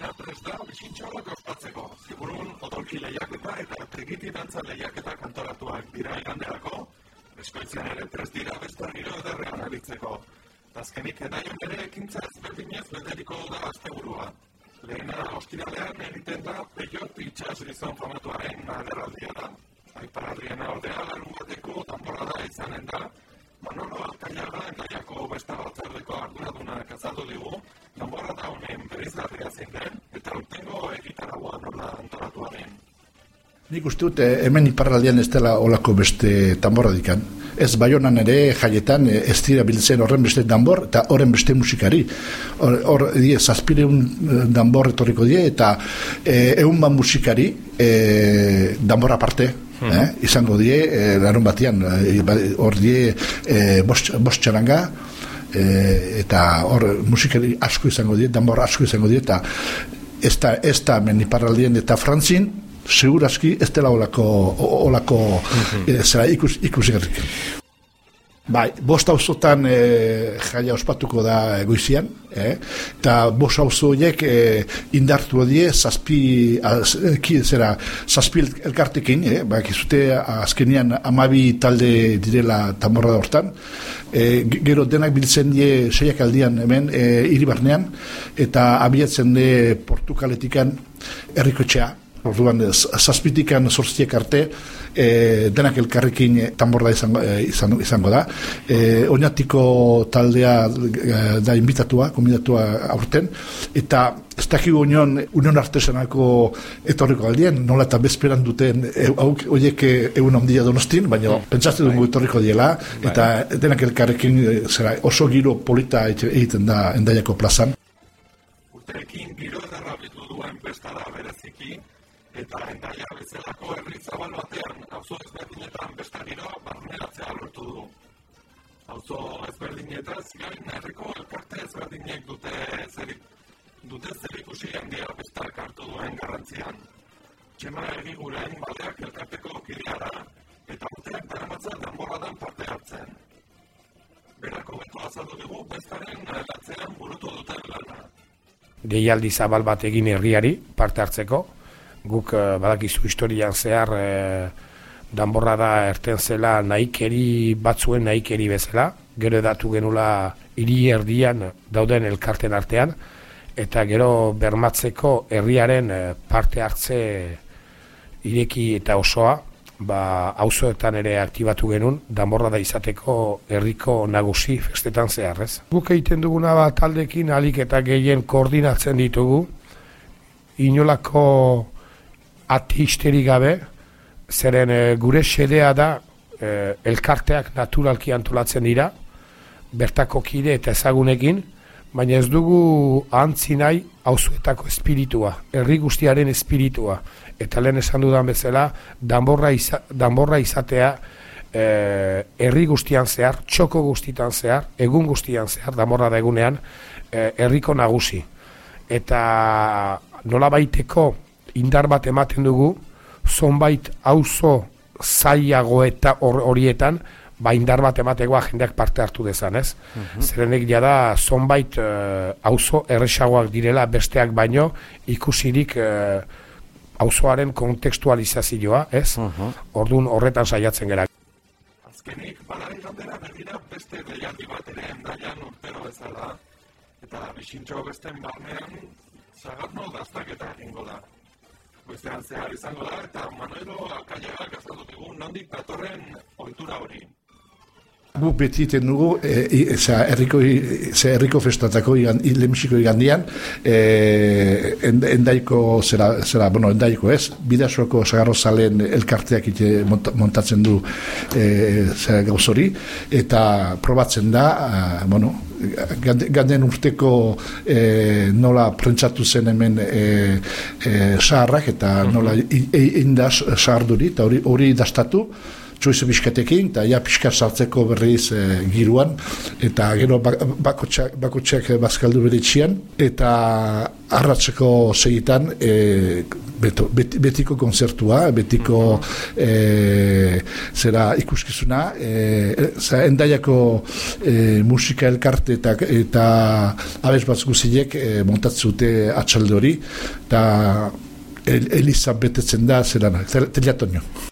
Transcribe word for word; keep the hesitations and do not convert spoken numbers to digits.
dena prest da bixintxoak ospatzeko. Ziburun odolki lehiaketa eta tegiti dantza lehiaketa kantoratuak dira iganderako, eskoitzean ere prest dira beste giro ederrean aritzeko. Azkenik edaion ere ekintza ezberdinez beteriko da asteburua. Lehena ostiralean egiten da Peiot itxas gizon famatuaren agerraldia da. Aipararriena ordea larun bateko danborrada izanen da. Manolo Alkaiaga Endaiako besta batzardeko arduradunak azaldu digu, danborrada honen bereizgarria zein den, eta urtengo egitaragua nola antolatua den. Nik uste dut hemen iparraldean ez dela olako beste danborradikan. Ez Baionan ere jaietan ez dira biltzen horren beste danbor eta horren beste musikari. Hor, hor die, zazpireun danbor etorriko die eta e, eun ban musikari e, danbor aparte. Eh, izango die, eh, larun batian hor die eh, bost, bost txaranga eh, eta hor musikari asko izango die, danbor asko izango die eta ez da, ez da men iparraldien eta Frantzin segurazki ez dela olako, olako mm-hmm. eh, zera ikus, ikusigarrik. Bai, bost auzotan e, jaia ospatuko da goizian, eh? Eta bost auzo horiek e, indartu die zazpi, az, ki, zera, zazpi elkartekin, eh? Ba, kizute azkenian amabi talde direla tamborra da hortan, e, gero denak biltzen die seiak aldian hemen e, iribarnean, eta abiatzen de Portugaletikan herrikotxea. Orduan, zazpitikan zortziek arte, e, denak elkarrekin tamborda izango, e, izango, izango da. E, Oñatiko taldea e, da invitatua, konbidatua aurten, eta ez dakigu union, union artesanako etorriko aldien, nola eta bezperan duten horiek e, egun ondia Donostin, baina mm. pentsatzen dugu etorriko diela, eta denak elkarrekin zera, oso giro polita egiten da Endaiako plazan. Urterekin giro edarra bitu duen bestada bereziki, eta Endaia bezalako herri zabal batean auzo ezberdinetan besta giroa barneratzea lortu du. Auzo ezberdinetaz gain herriko elkarte ezberdinek dute zerik, dute zerikusi handia bestak hartu duen garrantzian. Txema Egiguren Baldeak elkarteko kidea da, eta urteak daramatza danborradan parte hartzen. Berako beto azaldu dugu bestaren latzean burutu duten lana. Deialdi zabal bat egin herriari parte hartzeko, guk uh, badakizu historian zehar uh, danborra da erten zela nahikeri batzuen nahikeri bezala, gero edatu genula hiri erdian dauden elkarten artean, eta gero bermatzeko herriaren uh, parte hartze ireki eta osoa, ba, auzoetan ere aktibatu genuen, danborra da izateko herriko nagusi festetan zehar, ez? Guk egiten duguna bat taldekin alik eta gehien koordinatzen ditugu, inolako ati histeri gabe, zeren e, gure xedea da e, elkarteak naturalki antolatzen dira, bertako kide eta ezagunekin, baina ez dugu ahantzi nahi auzoetako espiritua, herri guztiaren espiritua, eta lehen esan dudan bezala, danborra, iza, danborra izatea e, herri guztian zehar, txoko guztitan zehar, egun guztian zehar, danborra da egunean, e, herriko nagusi. Eta nola baiteko indar bat ematen dugu, zonbait auzo zailago eta horietan, ba indar bat emategoa jendeak parte hartu dezan, ez? Uh-huh. Zerenek jada zonbait uh, auzo erresagoak direla besteak baino, ikusirik uh, auzoaren kontekstualizazioa, ez? Uh-huh. Orduan horretan saiatzen gara. Azkenik, bada igandera begira beste deialdi bat ere Endaian urtero bezala, eta bixintxo besten barnean, zagarno daztaketa egingo da. Goizean zehar izango da, eta Manuelo Alkaiaga gaztatu digu nondik datorren ohitura hori. Guk beti iten dugu, e, e, za, erriko, ze erriko festatako lehenbiziko igandian, e, endaiko, zera, zera, bueno, endaiko ez, Bidasoako Sagarro Zalen elkarteak ite montatzen du e, zera gauzori, eta probatzen da, a, bueno, ganden urteko e, nola prentsatu zen hemen e, e, saharrak, eta nola egin da saharduri, eta hori, hori dastatu, txoize biskatekin, eta ja pixka sartzeko berriz e, giruan, eta gero bakotxak, bakotxak bazkaldu bere itxian, eta arratzeko segitan e, beto, bet, betiko konzertua, betiko e, zera ikuskizuna, e, zera endaiako e, musika elkarte eta, eta abez bat guziek e, montatzute atxalde hori, eta el, Eliza betetzen da, zera, Teliatonio.